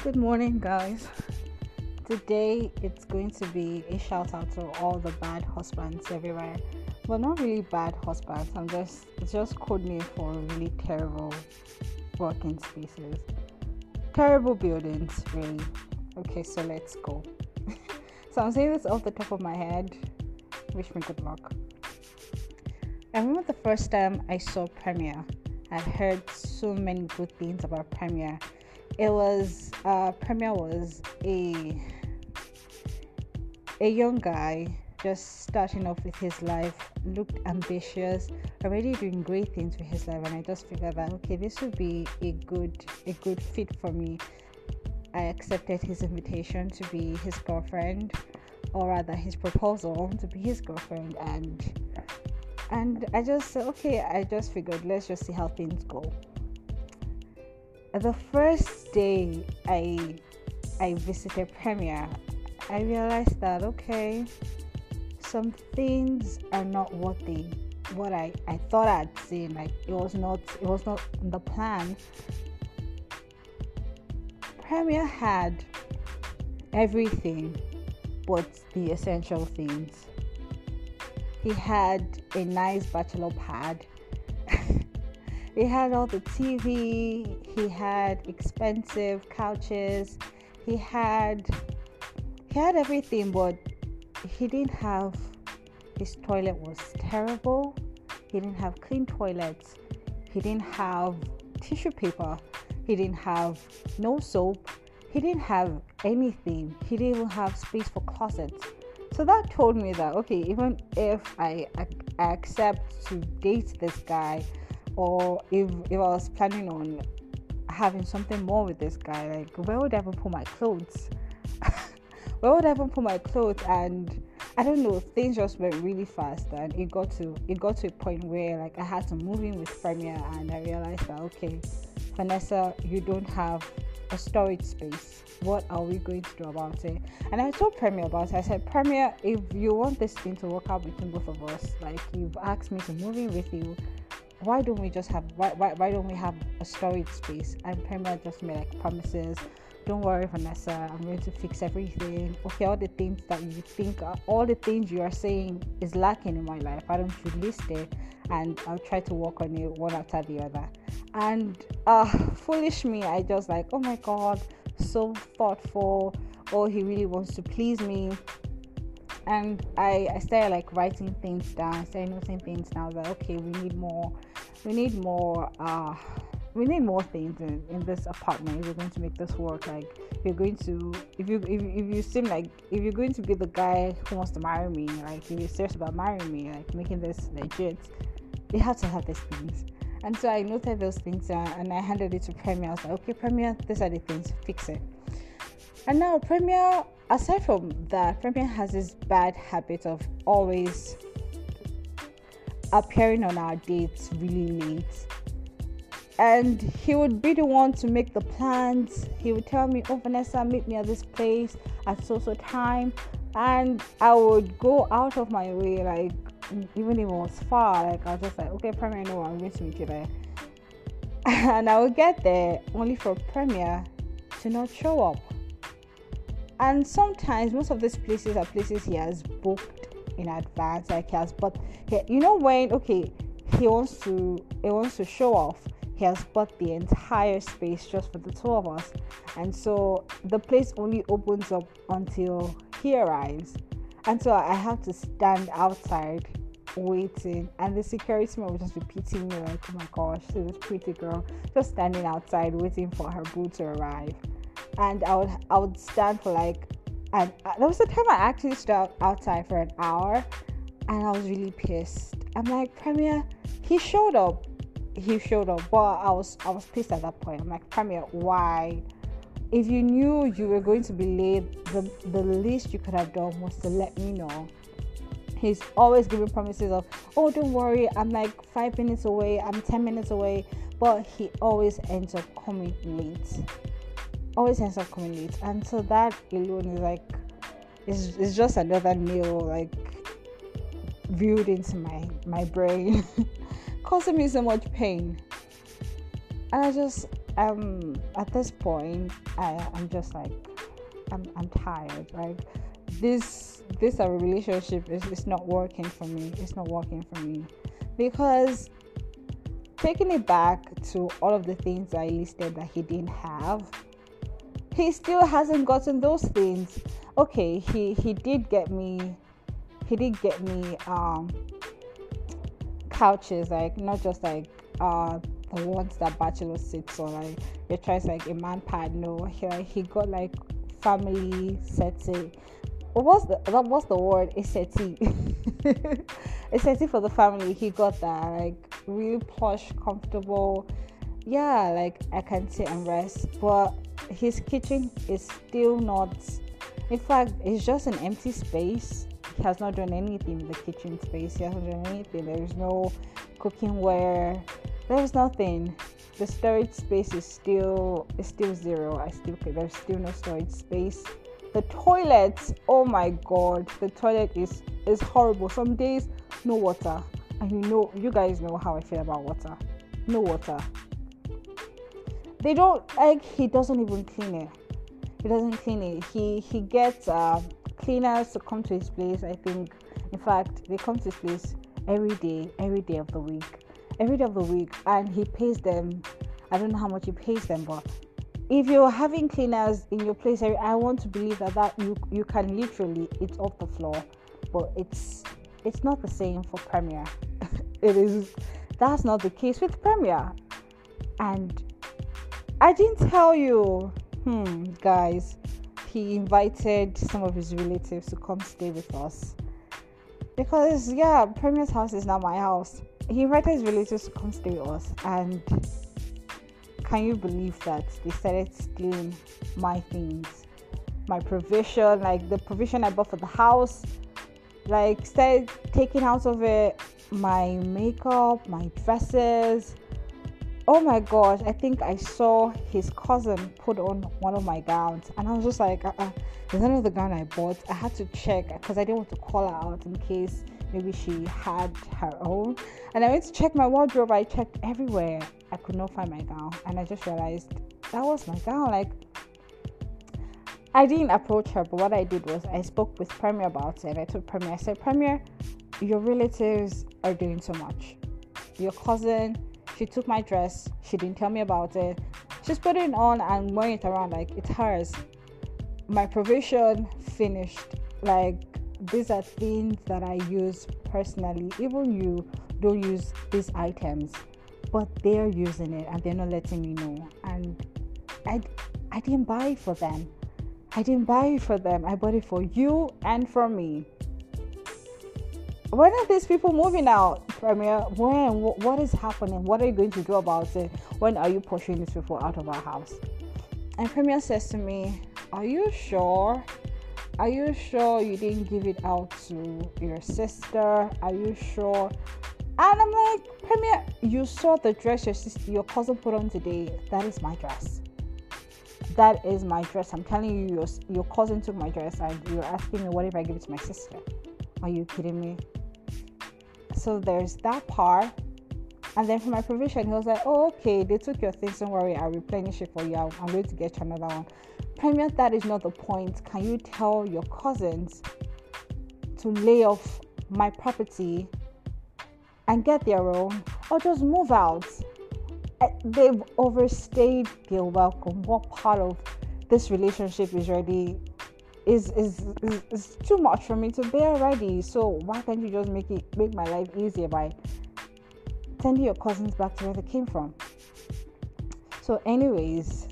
Good morning, guys. Today it's going to be a shout out to all the bad husbands everywhere. Well, not really bad husbands. It's just code name for really terrible working spaces, terrible buildings, really. Okay, so let's go. So I'm saying this off the top of my head. Wish me good luck. I remember the first time I saw Premiere. I'd heard so many good things about Premiere. Premiere was a young guy just starting off with his life, looked ambitious, already doing great things with his life, and I just figured that okay, this would be a good fit for me. I accepted his invitation to be his girlfriend, or rather his proposal to be his girlfriend, and I just said okay, I just figured let's just see how things go. The first day I visited Premiere, I realized that okay, some things are not what I thought I'd seen. Like it was not the plan. Premiere had everything but the essential things. He had a nice bachelor pad. He had all the TV, he had expensive couches, he had everything, but he didn't have, his toilet was terrible, he didn't have clean toilets, he didn't have tissue paper, he didn't have no soap, he didn't have anything, he didn't even have space for closets. So that told me that okay, even if I accept to date this guy, or if I was planning on having something more with this guy, like where would I even put my clothes? Where would I even put my clothes? And I don't know, things just went really fast, and it got to a point where like I had to move in with Premiere, and I realized that okay, Vanessa, you don't have a storage space. What are we going to do about it? And I told Premiere about it. I said, Premiere, if you want this thing to work out between both of us, like you've asked me to move in with you, why don't we have a storage space? And Premiere just made like promises. Don't worry, Vanessa, I'm going to fix everything. Okay, all the things that you think, all the things you are saying is lacking in my life, why don't you list it, and I'll try to work on it one after the other. And foolish me, I just like, oh my god, so thoughtful. Oh, he really wants to please me. And I started like writing things down. I started noting things down that okay, we need more things in this apartment if we're going to make this work. Like if you seem like if you're going to be the guy who wants to marry me, like if you're serious about marrying me, like making this legit, you have to have these things. And so I noted those things down and I handed it to Premiere. I was like, okay, Premiere, these are the things, fix it. And now Premiere, aside from that, Premiere has this bad habit of always appearing on our dates really late. And he would be the one to make the plans. He would tell me, oh, Vanessa, meet me at this place at so time. And I would go out of my way, like, even if it was far, like, I was just like, okay, Premiere, no, I'm going to meet you there. And I would get there only for Premiere to not show up. And sometimes most of these places are places he has booked in advance, like he has, but you know when okay he wants to show off, he has bought the entire space just for the two of us, and so the place only opens up until he arrives, and so I have to stand outside waiting, and the security man would just be pitying me like, oh my gosh, this pretty girl just standing outside waiting for her boo to arrive. And I would stand for like, and there was a time I actually stood outside for an hour, and I was really pissed. I'm like, Premiere, he showed up, but I was pissed at that point. I'm like, Premiere, why? If you knew you were going to be late, the least you could have done was to let me know. He's always giving promises of, oh, don't worry, I'm like 5 minutes away, I'm 10 minutes away, but he always ends up coming late. And so that alone is like it's just another nail like viewed into my brain causing me so much pain. And at this point, I'm just like, I'm tired. Like this relationship is not working for me. It's not working for me because taking it back to all of the things I listed that he didn't have, he still hasn't gotten those things. Okay, he did get me. He did get me couches, like not just like the ones that bachelor sits on, like your choice like a man pad. No, he got like family settee. What's the word? A settee. A settee for the family. He got that, like really plush, comfortable. Yeah, like I can sit and rest. But his kitchen is still not. In fact, it's just an empty space. He has not done anything in the kitchen space. He hasn't done anything. There is no cooking ware. There is nothing. The storage space is still zero. There's still no storage space. The toilet, oh my god, the toilet is horrible. Some days no water, and you guys know how I feel about water. No water. They don't like. He doesn't even clean it. He doesn't clean it. He gets cleaners to come to his place. I think, in fact, they come to his place every day of the week, and he pays them. I don't know how much he pays them, but if you're having cleaners in your place, I want to believe that you can literally, it's off the floor, but it's not the same for Premier. It is. That's not the case with Premier. And I didn't tell you, guys. He invited some of his relatives to come stay with us because Premier's house is now my house. He invited his relatives to come stay with us, and can you believe that they started stealing my things, my provision, like the provision I bought for the house, like started taking out of it my makeup, my dresses. Oh my gosh, I think I saw his cousin put on one of my gowns, and I was just like, there's another gown I bought. I had to check because I didn't want to call her out in case maybe she had her own. And I went to check my wardrobe. I checked everywhere. I could not find my gown, and I just realized that was my gown. Like, I didn't approach her, but what I did was I spoke with Premier about it. I told Premier, I said, Premier, your relatives are doing too much. Your cousin, she took my dress. She didn't tell me about it. She's putting it on and wearing it around like it's hers. My provision finished. Like, these are things that I use personally. Even you don't use these items, but they're using it and they're not letting me know. And I didn't buy it for them. I bought it for you and for me. When are these people moving out, Premier? When? What is happening? What are you going to do about it? When are you pushing these people out of our house? And Premier says to me, are you sure? Are you sure you didn't give it out to your sister? Are you sure? And I'm like, Premier, you saw the dress your cousin put on today. That is my dress. That is my dress. I'm telling you, your cousin took my dress, and you're asking me, what if I give it to my sister? Are you kidding me? So there's that part. And then for my provision, he was like, oh, okay, they took your things. Don't worry, I'll replenish it for you. I'm going to get you another one. Premier, that is not the point. Can you tell your cousins to lay off my property and get their own, or just move out? They've overstayed their welcome. What part of this relationship is ready is too much for me to bear already? So why can't you just make my life easier by sending your cousins back to where they came from? So anyways,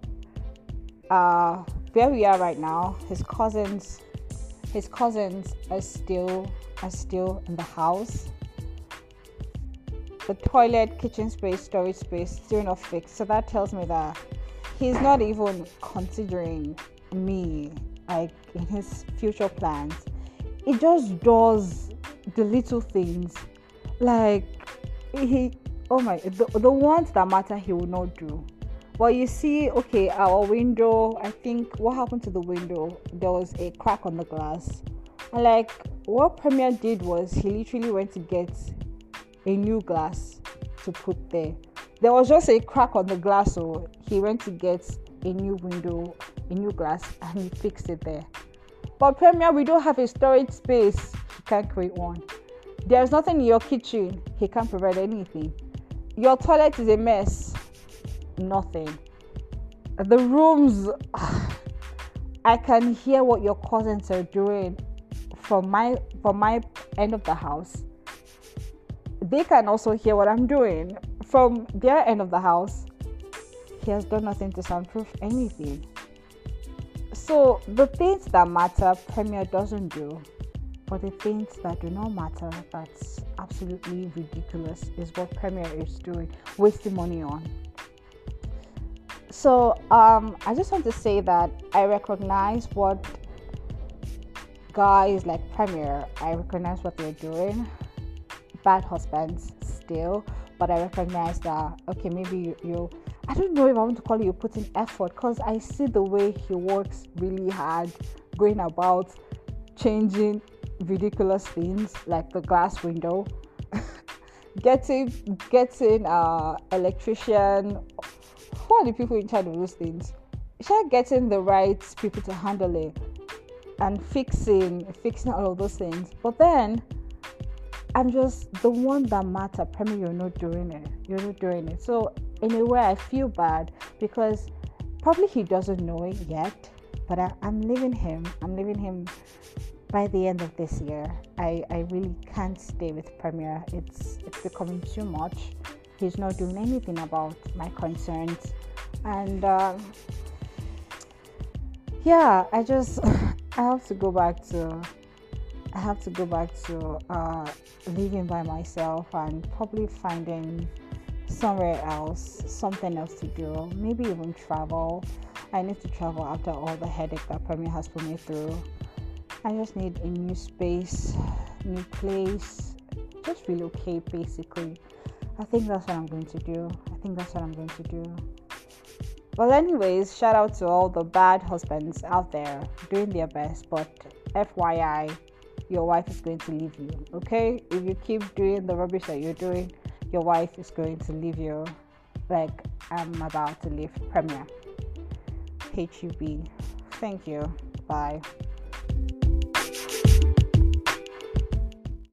where we are right now, his cousins are still in the house. The toilet, kitchen space, storage space still not fixed. So that tells me that he's not even considering me, like, in his future plans. He just does the little things, like the ones that matter he will not do. But you see, okay, our window, I think what happened to the window, there was a crack on the glass, and like what Premier did was he literally went to get a new glass to put there. there was just a crack on the glass, so he went to get a new window, a new glass, and he fixed it there. But Premier, we don't have a storage space. He can't create one. There's nothing in your kitchen. He can't provide anything. Your toilet is a mess. Nothing. The rooms, I can hear what your cousins are doing from my end of the house. They can also hear what I'm doing from their end of the house. He has done nothing to soundproof anything. So the things that matter, Premier doesn't do. But the things that do not matter, that's absolutely ridiculous, is what Premier is doing, wasting money on. So I just want to say that I recognize what guys like Premier, I recognize what they're doing. Bad husbands still, but I recognize that, okay, maybe you I don't know if I want to call you putting effort, because I see the way he works really hard, going about changing ridiculous things like the glass window, getting electrician. Who are the people in charge of those things? Getting the right people to handle it and fixing all of those things. But then I'm just the one that matter. Premier, you're not doing it. So in a way, I feel bad because probably he doesn't know it yet. But I'm leaving him. By the end of this year. I really can't stay with Premier. It's becoming too much. He's not doing anything about my concerns, and I have to go back to living by myself and probably finding something else to do. Maybe even travel. I need to travel after all the headache that Premier has put me through. I just need a new space, new place, just relocate basically. I think that's what I'm going to do. Well, anyways, shout out to all the bad husbands out there doing their best, but FYI, your wife is going to leave you, okay? If you keep doing the rubbish that you're doing, your wife is going to leave you like I'm about to leave Premier. HUB. Thank you. Bye.